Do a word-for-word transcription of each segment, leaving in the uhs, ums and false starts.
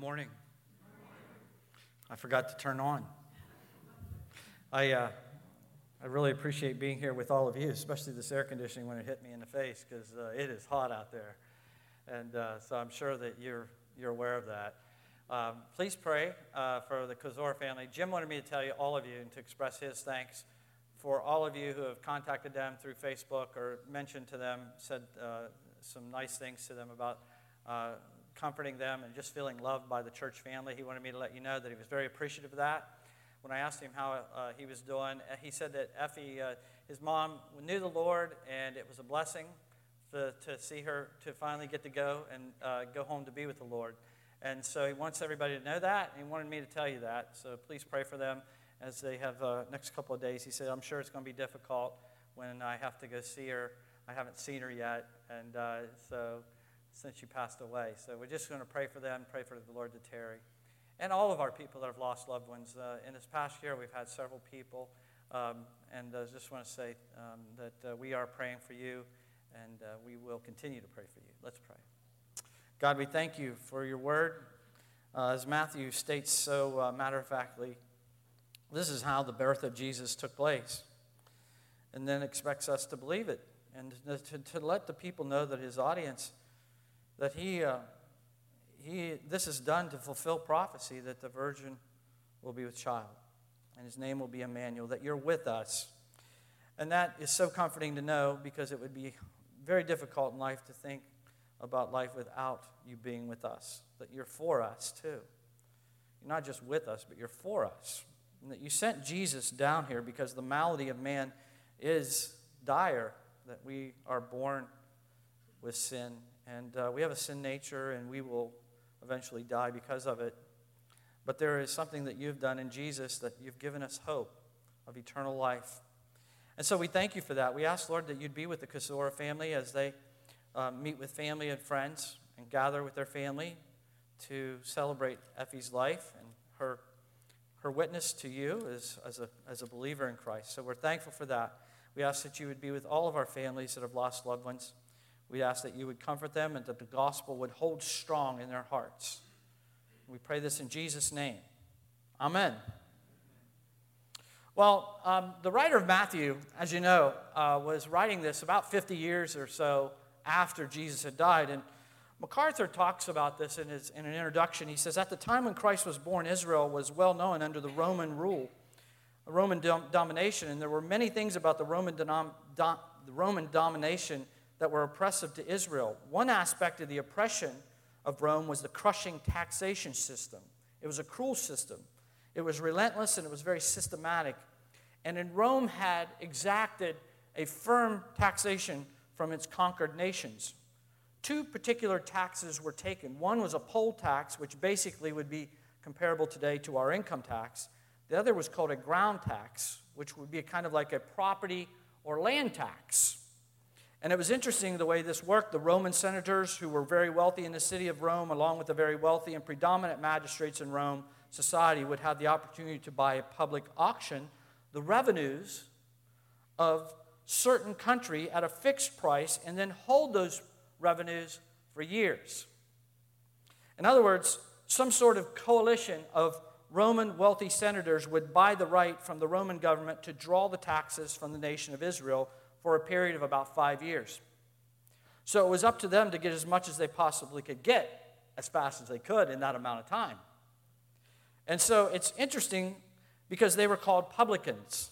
morning. I forgot to turn on. I uh, I really appreciate being here with all of you, especially this air conditioning when it hit me in the face, because uh, it is hot out there, and uh, so I'm sure that you're you're aware of that. Um, please pray uh, for the Kazor family. Jim wanted me to tell you, all of you, and to express his thanks for all of you who have contacted them through Facebook or mentioned to them, said uh, some nice things to them about uh, comforting them and just feeling loved by the church family. He wanted me to let you know that he was very appreciative of that. When I asked him how uh, he was doing, he said that Effie, uh, his mom, knew the Lord, and it was a blessing to, to see her, to finally get to go and uh, go home to be with the Lord. And so he wants everybody to know that, and he wanted me to tell you that. So please pray for them as they have uh, next couple of days. He said, I'm sure it's going to be difficult when I have to go see her. I haven't seen her yet, and uh, so since she passed away. So we're just going to pray for them, pray for the Lord to tarry. And all of our people that have lost loved ones. Uh, in this past year, we've had several people, um, and I uh, just want to say um, that uh, we are praying for you, and uh, we will continue to pray for you. Let's pray. God, we thank you for your word. Uh, as Matthew states so uh, matter-of-factly, this is how the birth of Jesus took place, and then expects us to believe it, and to, to let the people know that his audience, that he, uh, he, this is done to fulfill prophecy that the virgin will be with child, and his name will be Emmanuel, that you're with us. And that is so comforting to know, because it would be very difficult in life to think about life without you being with us, that you're for us too. You're not just with us, but you're for us. And that you sent Jesus down here because the malady of man is dire, that we are born with sin. And uh, we have a sin nature, and we will eventually die because of it. But there is something that you've done in Jesus, that you've given us hope of eternal life. And so we thank you for that. We ask, Lord, that you'd be with the Kasora family as they uh, meet with family and friends and gather with their family to celebrate Effie's life and her her witness to you as, as, a, as a believer in Christ. So we're thankful for that. We ask that you would be with all of our families that have lost loved ones. We ask that you would comfort them and that the gospel would hold strong in their hearts. We pray this in Jesus' name. Amen. Well, um, the writer of Matthew, as you know, uh, was writing this about fifty years or so after Jesus had died. And MacArthur talks about this in, his, in an introduction. He says, at the time when Christ was born, Israel was well known under the Roman rule, Roman dom- domination. And there were many things about the Roman, denom- dom- the Roman domination that were oppressive to Israel. One aspect of the oppression of Rome was the crushing taxation system. It was a cruel system. It was relentless, and it was very systematic. And in Rome had exacted a firm taxation from its conquered nations. Two particular taxes were taken. One was a poll tax, which basically would be comparable today to our income tax. The other was called a ground tax, which would be a kind of like a property or land tax. And it was interesting the way this worked. The Roman senators, who were very wealthy in the city of Rome, along with the very wealthy and predominant magistrates in Rome society, would have the opportunity to buy at public auction the revenues of certain country at a fixed price and then hold those revenues for years. In other words, some sort of coalition of Roman wealthy senators would buy the right from the Roman government to draw the taxes from the nation of Israel for a period of about five years. So it was up to them to get as much as they possibly could get as fast as they could in that amount of time. And so it's interesting because they were called publicans.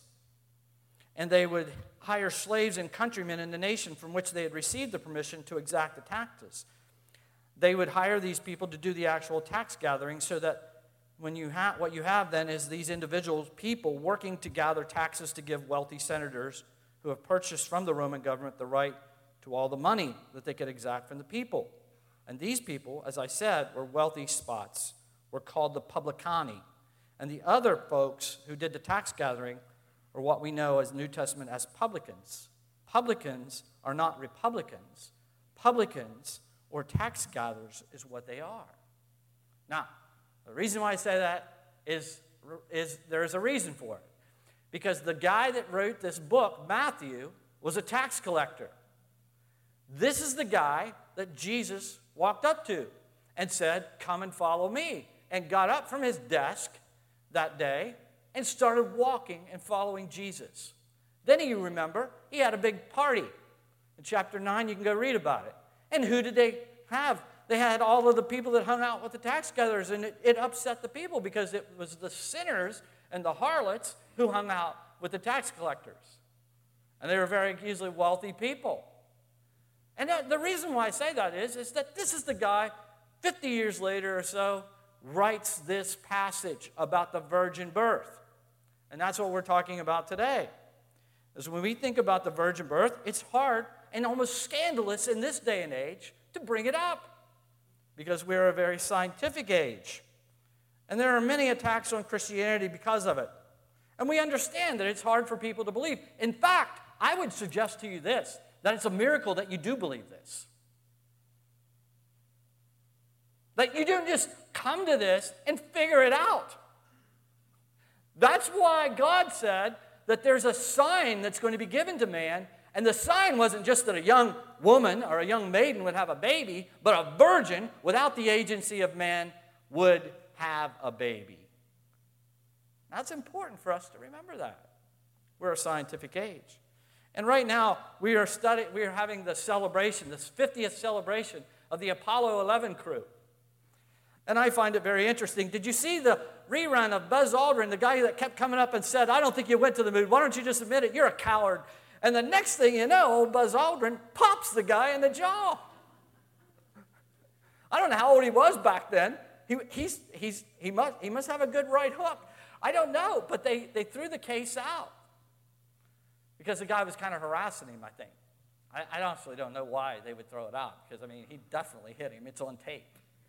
And they would hire slaves and countrymen in the nation from which they had received the permission to exact the taxes. They would hire these people to do the actual tax gathering, so that when you have what you have then is these individual people working to gather taxes to give wealthy senators who have purchased from the Roman government the right to all the money that they could exact from the people. And these people, as I said, were wealthy spots, were called the publicani. And the other folks who did the tax gathering or what we know as New Testament as publicans. Publicans are not Republicans. Publicans, or tax gatherers, is what they are. Now, the reason why I say that is, is there is a reason for it. Because the guy that wrote this book, Matthew, was a tax collector. This is the guy that Jesus walked up to and said, "Come and follow me," and got up from his desk that day and started walking and following Jesus. Then you remember, he had a big party. In chapter nine, you can go read about it. And who did they have? They had all of the people that hung out with the tax gatherers, and it, it upset the people because it was the sinners and the harlots who hung out with the tax collectors. And they were very usually wealthy people. And the reason why I say that is, is that this is the guy, fifty years later or so, writes this passage about the virgin birth. And that's what we're talking about today. Is when we think about the virgin birth, it's hard and almost scandalous in this day and age to bring it up because we're a very scientific age. And there are many attacks on Christianity because of it. And we understand that it's hard for people to believe. In fact, I would suggest to you this, that it's a miracle that you do believe this. That you don't just come to this and figure it out. That's why God said that there's a sign that's going to be given to man, and the sign wasn't just that a young woman or a young maiden would have a baby, but a virgin without the agency of man would have a baby. That's important for us to remember that. We're a scientific age. And right now, we are studying, we are having the celebration, this fiftieth celebration of the Apollo eleven crew. And I find it very interesting. Did you see the rerun of Buzz Aldrin, the guy that kept coming up and said, "I don't think you went to the moon. Why don't you just admit it? You're a coward." And the next thing you know, old Buzz Aldrin pops the guy in the jaw. I don't know how old he was back then. He, he's, he's, he, must, he must have a good right hook. I don't know, but they, they threw the case out because the guy was kind of harassing him, I think. I, I honestly don't know why they would throw it out because, I mean, he definitely hit him. It's on tape.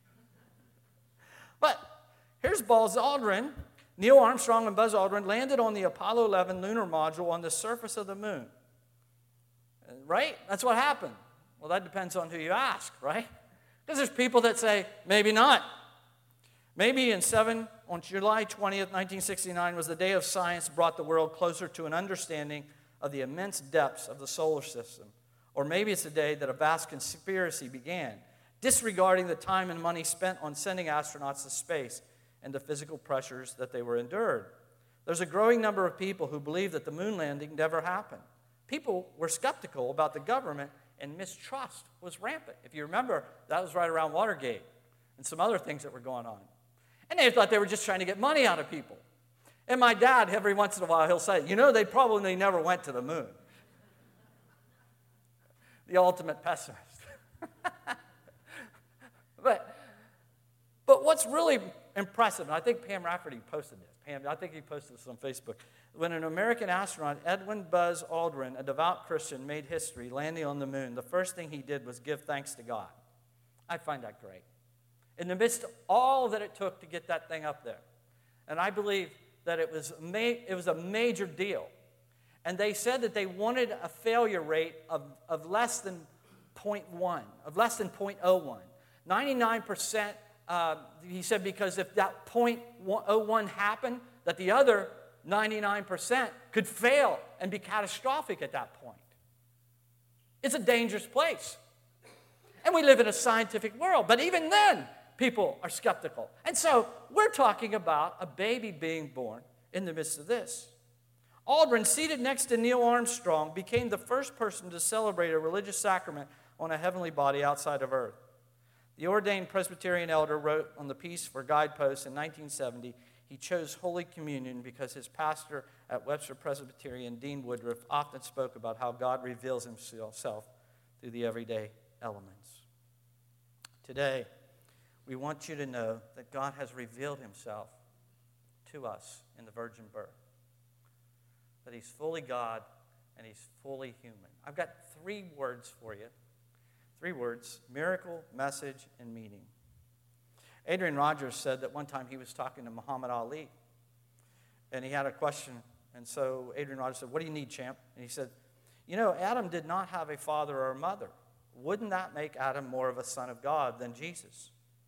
But here's Buzz Aldrin. Neil Armstrong and Buzz Aldrin landed on the Apollo eleven lunar module on the surface of the moon. Right? That's what happened. Well, that depends on who you ask, right? Because there's people that say, maybe not. Maybe in seven, on July twentieth, nineteen sixty-nine, was the day of science brought the world closer to an understanding of the immense depths of the solar system. Or maybe it's the day that a vast conspiracy began, disregarding the time and money spent on sending astronauts to space and the physical pressures that they were endured. There's a growing number of people who believe that the moon landing never happened. People were skeptical about the government, and mistrust was rampant. If you remember, that was right around Watergate and some other things that were going on. And they thought they were just trying to get money out of people. And my dad, every once in a while, he'll say, you know, they probably never went to the moon. The ultimate pessimist. but, but what's really impressive, and I think Pam Rafferty posted this. Pam, I think he posted this on Facebook. When an American astronaut, Edwin Buzz Aldrin, a devout Christian, made history landing on the moon, the first thing he did was give thanks to God. I find that great. In the midst of all that it took to get that thing up there. And I believe that it was, ma- it was a major deal. And they said that they wanted a failure rate of, of less than zero point one, of less than zero point zero one. ninety-nine percent, uh, he said, because if that zero point zero one happened, that the other ninety-nine percent could fail and be catastrophic at that point. It's a dangerous place. And we live in a scientific world. But even then, people are skeptical. And so we're talking about a baby being born in the midst of this. Aldrin, seated next to Neil Armstrong, became the first person to celebrate a religious sacrament on a heavenly body outside of Earth. The ordained Presbyterian elder wrote on the piece for Guideposts in nineteen seventy, he chose Holy Communion because his pastor at Webster Presbyterian, Dean Woodruff, often spoke about how God reveals himself through the everyday elements. Today, we want you to know that God has revealed himself to us in the virgin birth. That he's fully God and he's fully human. I've got three words for you. Three words: miracle, message, and meaning. Adrian Rogers said that one time he was talking to Muhammad Ali, and he had a question. And so Adrian Rogers said, "What do you need, champ?" And he said, "You know, Adam did not have a father or a mother. Wouldn't that make Adam more of a son of God than Jesus?"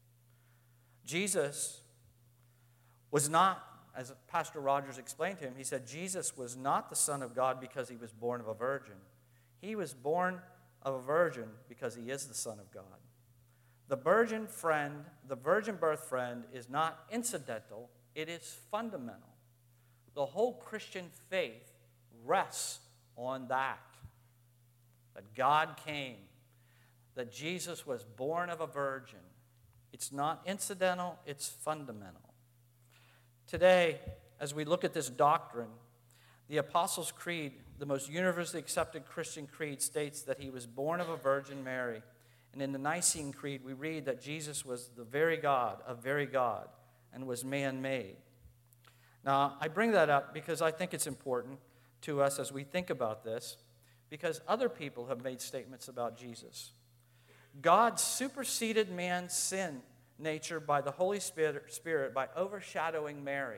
Jesus was not, as Pastor Rogers explained to him, he said, Jesus was not the Son of God because he was born of a virgin. He was born of a virgin because he is the Son of God. The virgin friend, the virgin birth friend is not incidental, it is fundamental. The whole Christian faith rests on that. That God came, that Jesus was born of a virgin. It's not incidental, it's fundamental. Today, as we look at this doctrine, the Apostles' Creed, the most universally accepted Christian creed, states that he was born of a Virgin Mary. And in the Nicene Creed, we read that Jesus was the very God of very God and was man-made. Now, I bring that up because I think it's important to us as we think about this, because other people have made statements about Jesus. God superseded man's sin nature by the Holy Spirit by overshadowing Mary.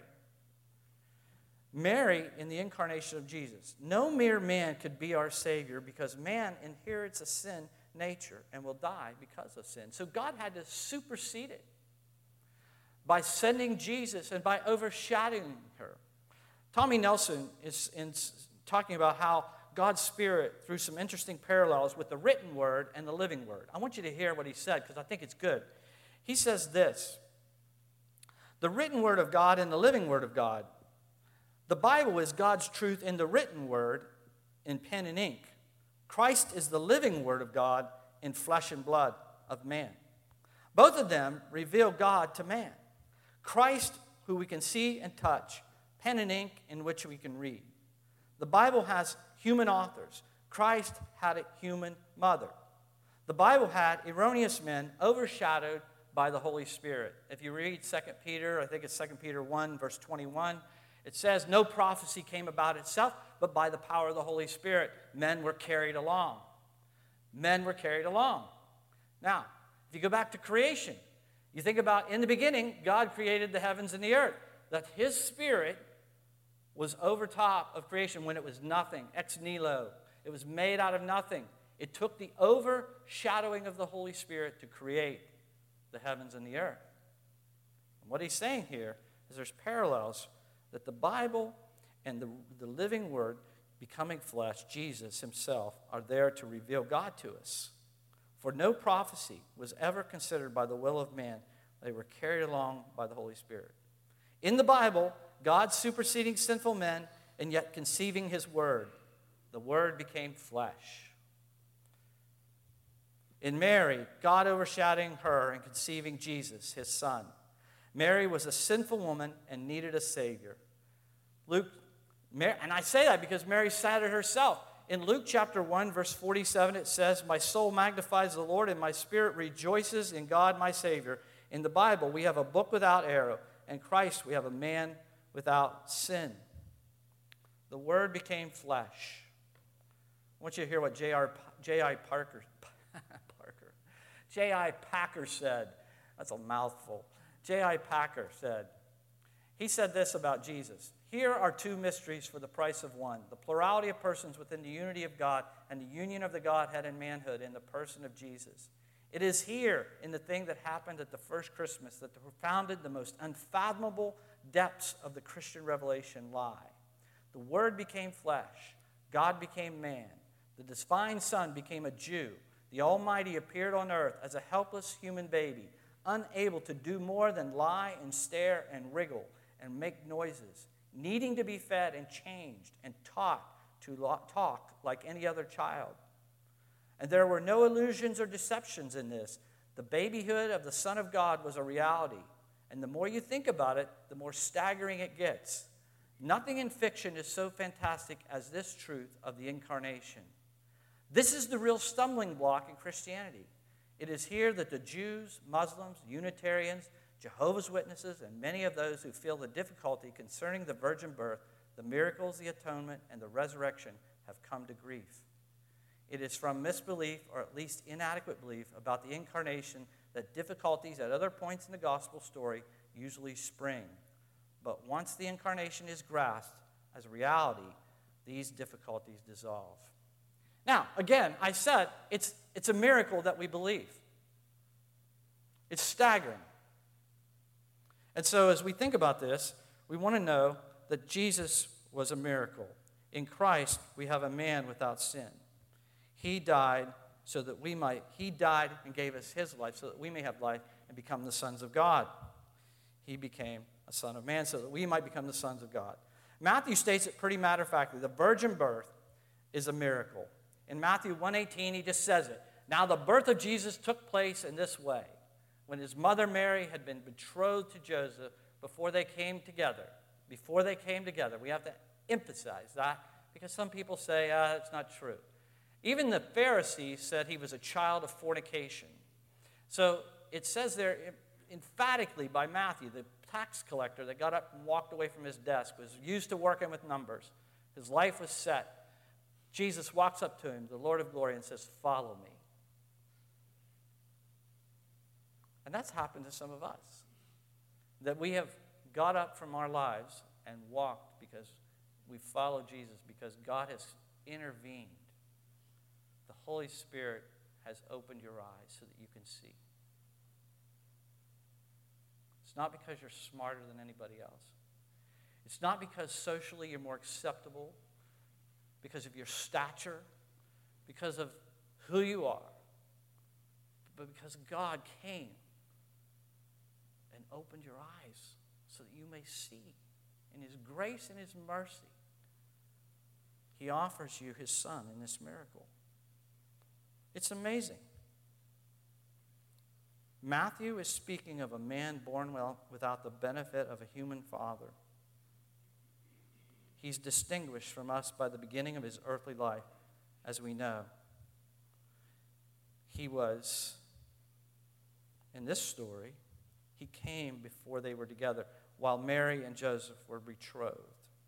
Mary in the incarnation of Jesus. No mere man could be our Savior because man inherits a sin nature and will die because of sin. So God had to supersede it by sending Jesus and by overshadowing her. Tommy Nelson is in, talking about how God's Spirit, through some interesting parallels with the written word and the living word. I want you to hear what he said because I think it's good. He says this: the written word of God and the living word of God. The Bible is God's truth in the written word in pen and ink. Christ is the living word of God in flesh and blood of man. Both of them reveal God to man. Christ, who we can see and touch, pen and ink in which we can read. The Bible has human authors. Christ had a human mother. The Bible had erroneous men overshadowed by the Holy Spirit. If you read Second Peter, I think it's Second Peter one, verse twenty-one, it says, no prophecy came about itself, but by the power of the Holy Spirit, men were carried along. Men were carried along. Now, if you go back to creation, you think about in the beginning, God created the heavens and the earth. That his Spirit was over top of creation when it was nothing, ex nihilo. It was made out of nothing. It took the overshadowing of the Holy Spirit to create the heavens and the earth. And what he's saying here is there's parallels that the Bible and the, the living word becoming flesh, Jesus himself, are there to reveal God to us. For no prophecy was ever considered by the will of man. They were carried along by the Holy Spirit. In the Bible, God superseding sinful men and yet conceiving his word. The word became flesh. In Mary, God overshadowing her and conceiving Jesus, his son. Mary was a sinful woman and needed a Savior. Luke, and I say that because Mary said it herself. In Luke chapter one, verse forty-seven, it says, my soul magnifies the Lord, and my spirit rejoices in God my Savior. In the Bible, we have a book without error. In Christ, we have a man without sin. The Word became flesh. I want you to hear what J I Parker, Parker, J I Packer said. That's a mouthful. J I Packer said, he said this about Jesus. Here are two mysteries for the price of one. The plurality of persons within the unity of God and the union of the Godhead and manhood in the person of Jesus. It is here in the thing that happened at the first Christmas that the profounded, the most unfathomable depths of the Christian revelation lie. The Word became flesh. God became man. The divine Son became a Jew. The Almighty appeared on earth as a helpless human baby, unable to do more than lie and stare and wriggle and make noises, needing to be fed and changed and taught to talk like any other child. And there were no illusions or deceptions in this. The babyhood of the Son of God was a reality. And the more you think about it, the more staggering it gets. Nothing in fiction is so fantastic as this truth of the incarnation. This is the real stumbling block in Christianity. It is here that the Jews, Muslims, Unitarians, Jehovah's Witnesses, and many of those who feel the difficulty concerning the virgin birth, the miracles, the atonement, and the resurrection have come to grief. It is from misbelief, or at least inadequate belief, about the incarnation that difficulties at other points in the gospel story usually spring. But once the incarnation is grasped as a reality, these difficulties dissolve. Now, again, I said it's, it's a miracle that we believe. It's staggering. And so as we think about this, we want to know that Jesus was a miracle. In Christ, we have a man without sin. He died so that we might, he died and gave us his life so that we may have life and become the sons of God. He became a son of man so that we might become the sons of God. Matthew states it pretty matter-of-factly. The virgin birth is a miracle. In Matthew one eighteen, he just says it. Now the birth of Jesus took place in this way. When his mother Mary had been betrothed to Joseph before they came together. Before they came together. We have to emphasize that because some people say, ah, it's not true. Even the Pharisees said he was a child of fornication. So it says there emphatically by Matthew, the tax collector that got up and walked away from his desk was used to working with numbers. His life was set. Jesus walks up to him, the Lord of glory, and says, follow me. And that's happened to some of us. That we have got up from our lives and walked because we follow Jesus, because God has intervened. The Holy Spirit has opened your eyes so that you can see. It's not because you're smarter than anybody else. It's not because socially you're more acceptable, because of your stature, because of who you are, but because God came and opened your eyes so that you may see. In his grace and his mercy, he offers you his son in this miracle. It's amazing. Matthew is speaking of a man born well without the benefit of a human father. He's distinguished from us by the beginning of his earthly life, as we know. He was, in this story, he came before they were together, while Mary and Joseph were betrothed.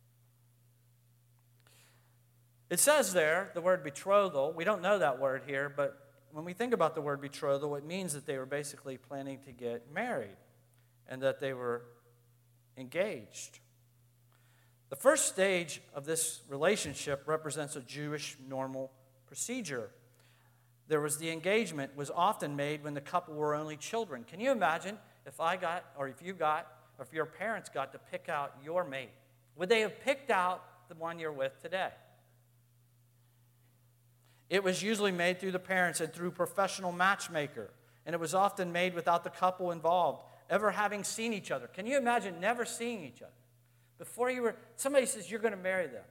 It says there, the word betrothal, we don't know that word here, but when we think about the word betrothal, it means that they were basically planning to get married and that they were engaged. The first stage of this relationship represents a Jewish normal procedure. There was the engagement was often made when the couple were only children. Can you imagine if I got, or if you got, or if your parents got to pick out your mate? Would they have picked out the one you're with today? It was usually made through the parents and through professional matchmaker, and it was often made without the couple involved ever having seen each other. Can you imagine never seeing each other? Before you were, somebody says you're going to marry them.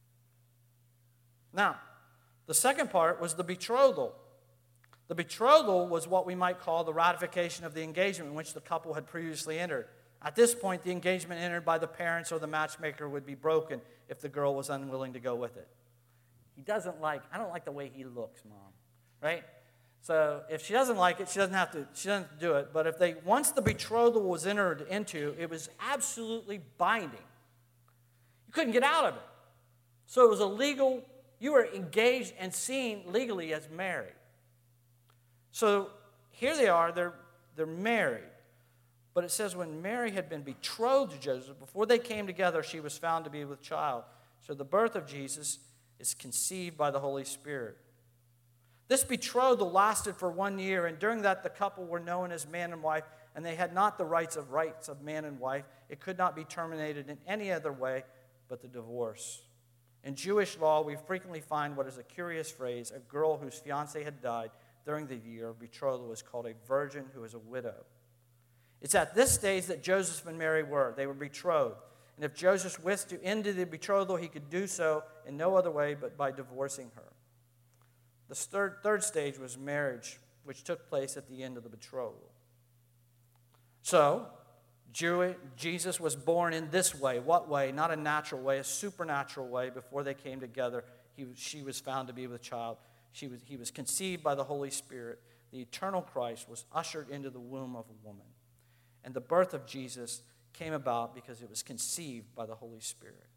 Now, the second part was the betrothal. The betrothal was what we might call the ratification of the engagement in which the couple had previously entered. At this point, the engagement entered by the parents or the matchmaker would be broken if the girl was unwilling to go with it. He doesn't like, I don't like the way he looks, Mom, right? So if she doesn't like it, she doesn't have to, she doesn't have to do it. But if they, once the betrothal was entered into, it was absolutely binding. You couldn't get out of it. So it was a legal, you were engaged and seen legally as married. So here they are, they're, they're married. But it says when Mary had been betrothed to Joseph, before they came together, she was found to be with child. So the birth of Jesus is conceived by the Holy Spirit. This betrothal lasted for one year, and during that the couple were known as man and wife, and they had not the rights of rights of man and wife. It could not be terminated in any other way but the divorce. In Jewish law, we frequently find what is a curious phrase: a girl whose fiancé had died during the year of betrothal was called a virgin who is a widow. It's at this stage that Joseph and Mary were. They were betrothed. And if Joseph wished to end the betrothal, he could do so in no other way but by divorcing her. The third, third stage was marriage, which took place at the end of the betrothal. So, Jew, Jesus was born in this way. What way? Not a natural way, a supernatural way. Before they came together, he, she was found to be with child. She was, he was conceived by the Holy Spirit. The eternal Christ was ushered into the womb of a woman. And the birth of Jesus came about because it was conceived by the Holy Spirit.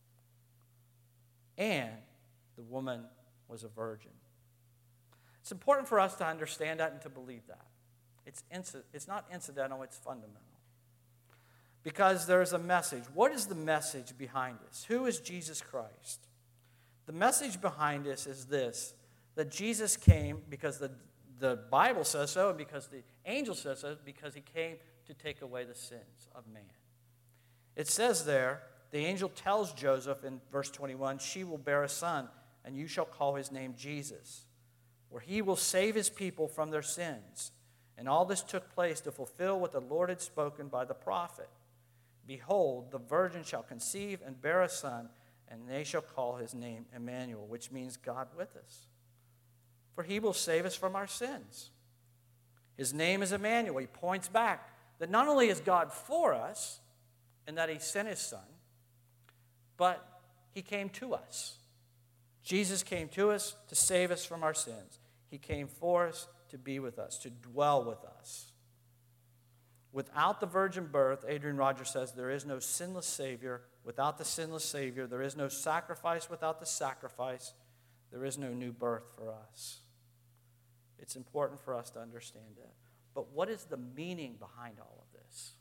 And the woman was a virgin. It's important for us to understand that and to believe that. It's, inci- it's not incidental, it's fundamental. Because there's a message. What is the message behind this? Who is Jesus Christ? The message behind this is this: that Jesus came because the, the Bible says so, and because the angel says so, because he came to take away the sins of man. It says there, the angel tells Joseph in verse twenty-one, she will bear a son, and you shall call his name Jesus. where he will save his people from their sins. And all this took place to fulfill what the Lord had spoken by the prophet. Behold, the virgin shall conceive and bear a son, and they shall call his name Emmanuel, which means God with us. For he will save us from our sins. His name is Emmanuel. He points back that not only is God for us, and that he sent his son, but he came to us. Jesus came to us to save us from our sins. He came for us to be with us, to dwell with us. Without the virgin birth, Adrian Rogers says, there is no sinless Savior. Without the sinless Savior, there is no sacrifice. Without the sacrifice, there is no new birth for us. It's important for us to understand that. But what is the meaning behind all of this?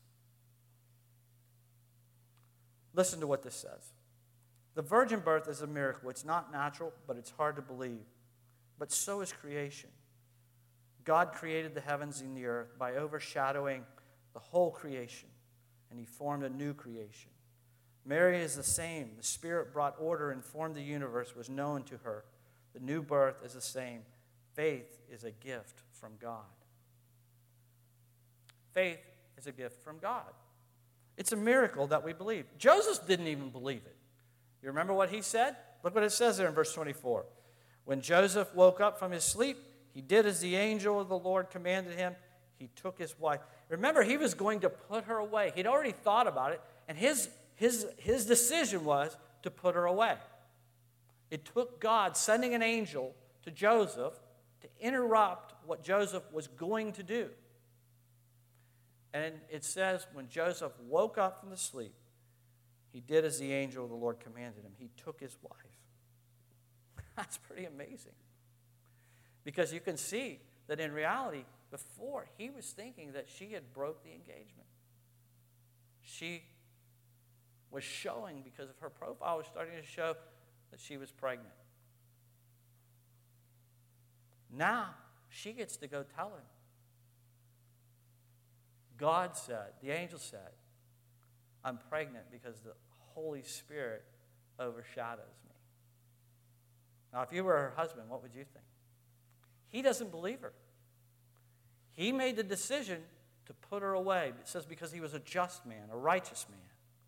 Listen to what this says. The virgin birth is a miracle. It's not natural, but it's hard to believe. But so is creation. God created the heavens and the earth by overshadowing the whole creation, and he formed a new creation. Mary is the same. The Spirit brought order and formed the universe, was known to her. The new birth is the same. Faith is a gift from God. Faith is a gift from God. It's a miracle that we believe. Joseph didn't even believe it. You remember what he said? Look what it says there in verse twenty-four. When Joseph woke up from his sleep, he did as the angel of the Lord commanded him. He took his wife. Remember, he was going to put her away. He'd already thought about it, and his, his, his decision was to put her away. It took God sending an angel to Joseph to interrupt what Joseph was going to do. And it says, when Joseph woke up from the sleep, he did as the angel of the Lord commanded him. He took his wife. That's pretty amazing. Because you can see that in reality, before, he was thinking that she had broke the engagement. She was showing, because of her profile, was starting to show that she was pregnant. Now, she gets to go tell him. God said, the angel said, I'm pregnant because the Holy Spirit overshadows me. Now, if you were her husband, what would you think? He doesn't believe her. He made the decision to put her away. It says because he was a just man, a righteous man.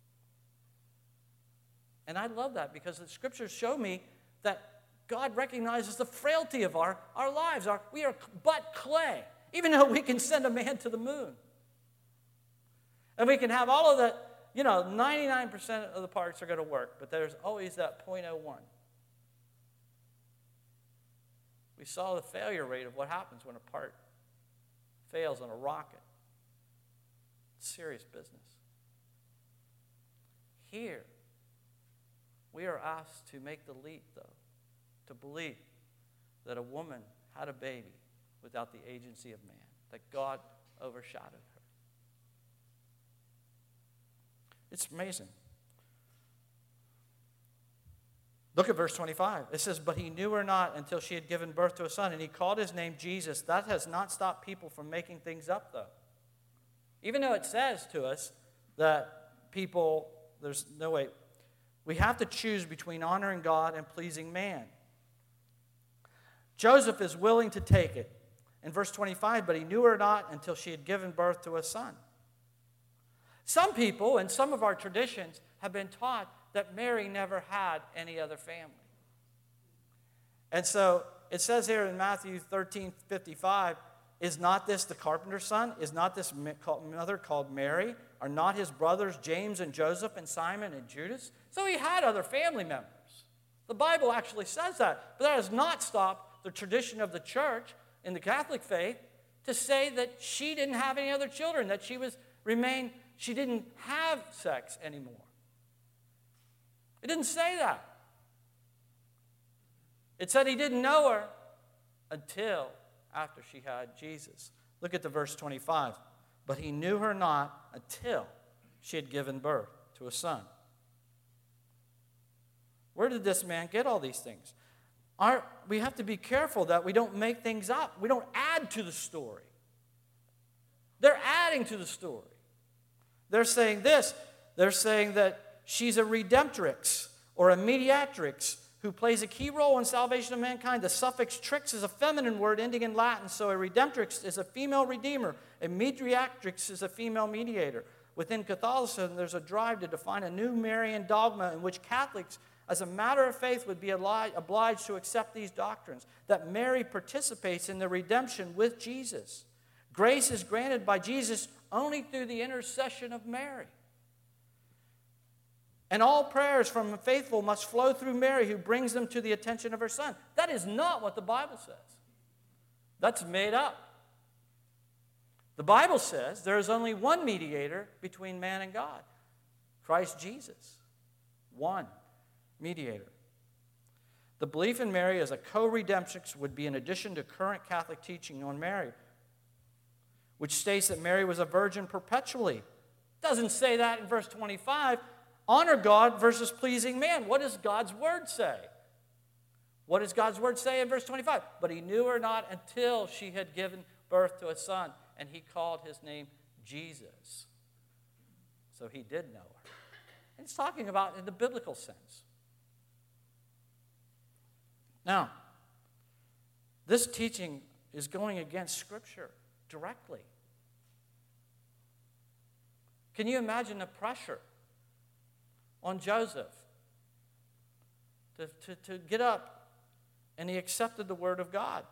And I love that because the scriptures show me that God recognizes the frailty of our, our lives. Our, we are but clay, even though we can send a man to the moon. And we can have all of the, you know, ninety-nine percent of the parts are going to work, but there's always that zero point zero one. We saw the failure rate of what happens when a part fails on a rocket. It's serious business. Here, we are asked to make the leap, though, to believe that a woman had a baby without the agency of man, that God overshadowed her. It's amazing. Look at verse twenty-five. It says, but he knew her not until she had given birth to a son, and he called his name Jesus. That has not stopped people from making things up, though. Even though it says to us that people, there's no way, we have to choose between honoring God and pleasing man. Joseph is willing to take it. In verse twenty-five, but he knew her not until she had given birth to a son. Some people, and some of our traditions, have been taught that Mary never had any other family. And so it says here in Matthew thirteen fifty-five, is not this the carpenter's son? Is not this mother called Mary? Are not his brothers James and Joseph and Simon and Judas? So he had other family members. The Bible actually says that. But that has not stopped the tradition of the church in the Catholic faith to say that she didn't have any other children, that she was remained, she didn't have sex anymore. It didn't say that. It said he didn't know her until after she had Jesus. Look at the verse twenty-five. But he knew her not until she had given birth to a son. Where did this man get all these things? Our, we have to be careful that we don't make things up. We don't add to the story. They're adding to the story. They're saying this. They're saying that she's a redemptrix or a mediatrix who plays a key role in salvation of mankind. The suffix trix is a feminine word ending in Latin, so a redemptrix is a female redeemer. A mediatrix is a female mediator. Within Catholicism, there's a drive to define a new Marian dogma in which Catholics, as a matter of faith, would be obliged to accept these doctrines, that Mary participates in the redemption with Jesus. Grace is granted by Jesus only through the intercession of Mary. And all prayers from the faithful must flow through Mary, who brings them to the attention of her Son. That is not what the Bible says. That's made up. The Bible says there is only one mediator between man and God, Christ Jesus. One mediator. The belief in Mary as a co-redemptrix would be in addition to current Catholic teaching on Mary, which states that Mary was a virgin perpetually. It doesn't say that in verse twenty-five. Honor God versus pleasing man. What does God's word say? What does God's word say in verse twenty-five? But he knew her not until she had given birth to a son, and he called his name Jesus. So he did know her. And he's talking about in the biblical sense. Now, this teaching is going against Scripture directly. Can you imagine the pressure on Joseph to, to, to get up, and he accepted the word of God?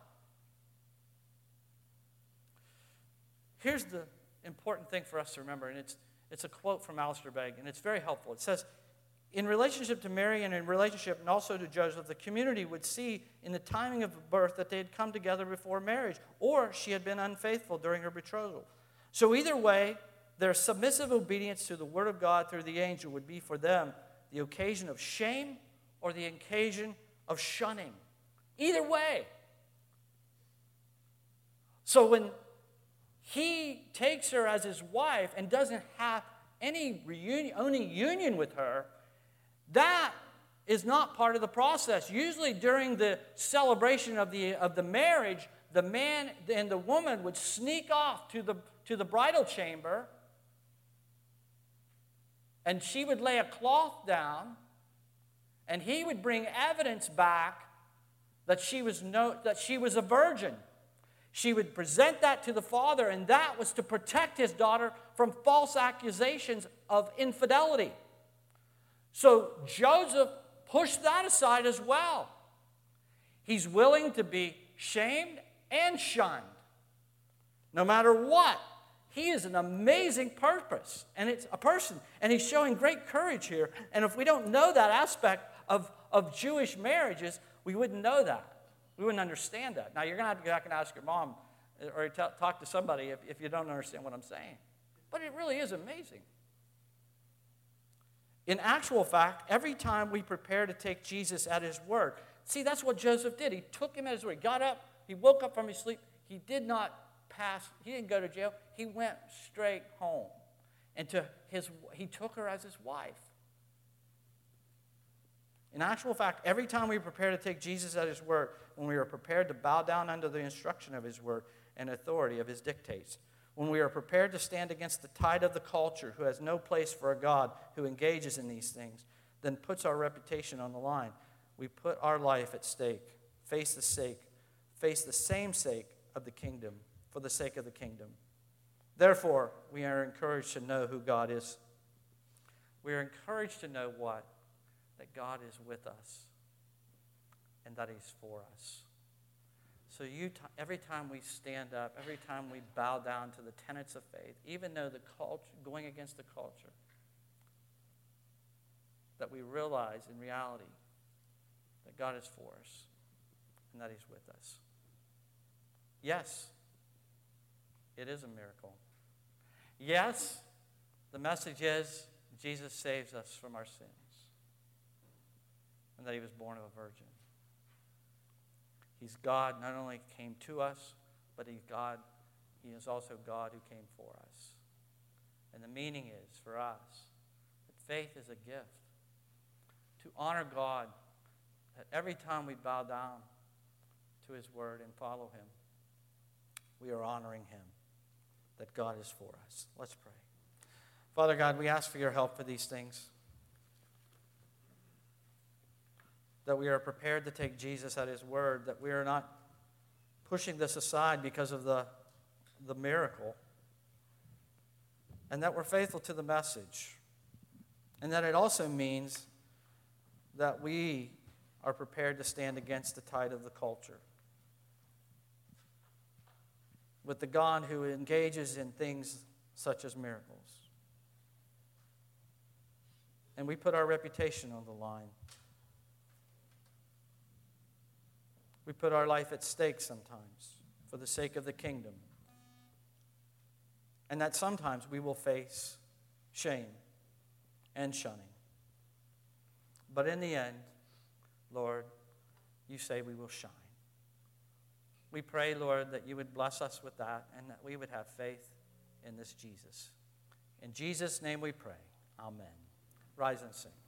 Here's the important thing for us to remember, and it's, it's a quote from Alistair Begg, and it's very helpful. It says, in relationship to Mary and in relationship and also to Joseph, the community would see in the timing of birth that they had come together before marriage, or she had been unfaithful during her betrothal. So either way, their submissive obedience to the word of God through the angel would be for them the occasion of shame or the occasion of shunning. Either way. So when he takes her as his wife and doesn't have any reunion, any union with her, that is not part of the process. Usually during the celebration of the, of the marriage, the man and the woman would sneak off to the, to the bridal chamber, and she would lay a cloth down, and he would bring evidence back that she was no, that she was a virgin. She would present that to the father, and that was to protect his daughter from false accusations of infidelity. So Joseph pushed that aside as well. He's willing to be shamed and shunned, no matter what. He is an amazing purpose, and it's a person, and he's showing great courage here. And if we don't know that aspect of, of Jewish marriages, we wouldn't know that. We wouldn't understand that. Now, you're going to have to go back and ask your mom or t- talk to somebody if, if you don't understand what I'm saying. But it really is amazing. In actual fact, every time we prepare to take Jesus at his word, see, that's what Joseph did. He took him at his word. He got up, he woke up from his sleep. He did not pass, he didn't go to jail. He went straight home. And to his, he took her as his wife. In actual fact, every time we prepare to take Jesus at his word, when we are prepared to bow down under the instruction of his word and authority of his dictates, when we are prepared to stand against the tide of the culture who has no place for a God who engages in these things, then puts our reputation on the line. We put our life at stake, face the sake, face the same sake of the kingdom, for the sake of the kingdom. Therefore, we are encouraged to know who God is. We are encouraged to know what? That God is with us and that he's for us. So you, t- every time we stand up, every time we bow down to the tenets of faith, even though the culture, going against the culture, that we realize in reality that God is for us and that he's with us. Yes, it is a miracle. Yes, the message is Jesus saves us from our sins and that he was born of a virgin. He's God, not only came to us, but he's God. He is also God who came for us. And the meaning is, for us, that faith is a gift. To honor God, that every time we bow down to his word and follow him, we are honoring him, that God is for us. Let's pray. Father God, we ask for your help for these things. that we are prepared to take Jesus at his word, that we are not pushing this aside because of the, the miracle, and that we're faithful to the message. And that it also means that we are prepared to stand against the tide of the culture. With the God who engages in things such as miracles. And we put our reputation on the line. We put our life at stake sometimes for the sake of the kingdom. And that sometimes we will face shame and shunning. But in the end, Lord, you say we will shine. We pray, Lord, that you would bless us with that and that we would have faith in this Jesus. In Jesus' name we pray. Amen. Rise and sing.